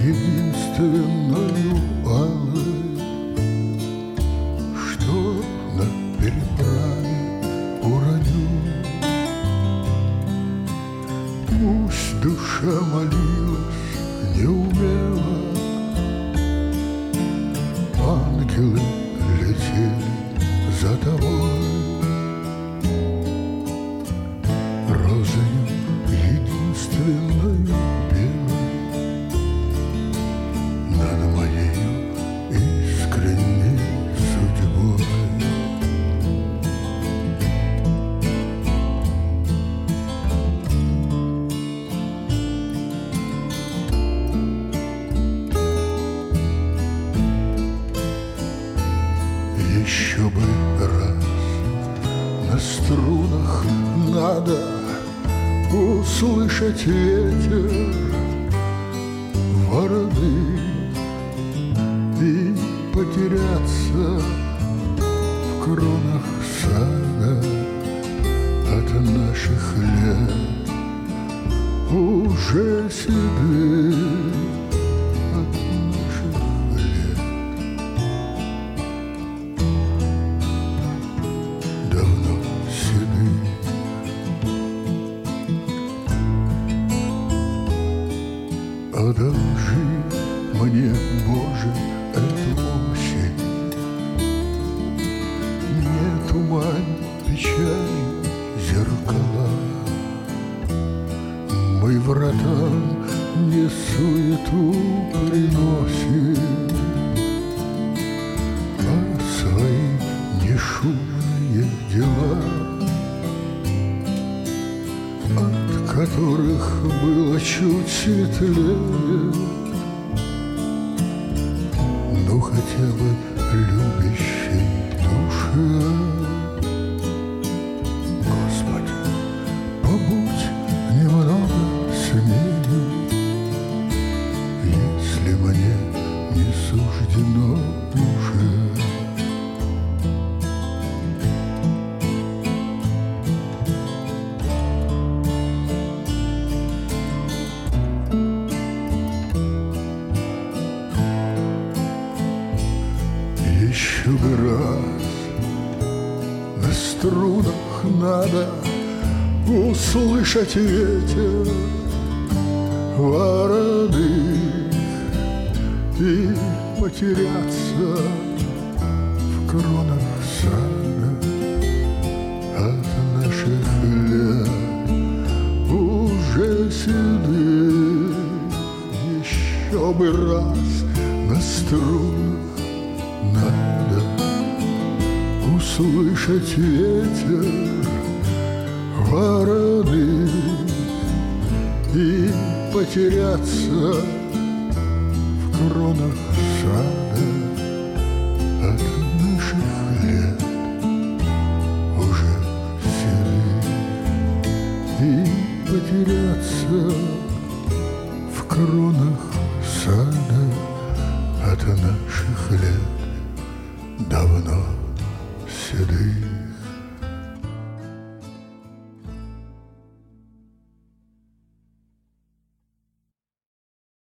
единственную алой, что на переправе уроню. Пусть душа молилась неумело, ангелы летели за тобой, розою единственной белой над моей искренней судьбой. Еще бы раз на струнах надо услышать ветер вороны и потеряться в кронах сада от наших лет уже седых, от наших лет давно седых. Одолжи мне, Боже, эту осень, не тумань печалью зеркала. Мы вратам не суету приносим, а свои нешумные дела, от которых было чуть светлее, ну хотя бы любящей душе. Господи, побудь немного с нею, если мне не суждено уже. Еще бы раз на струнах надо услышать ветер вороны и потеряться в кронах сада от наших лет уже седых. Еще бы раз на струнах надо услышать ветер вороны и потеряться в кронах сада от наших лет уже седых, и потеряться в кронах сада от наших лет давно седых.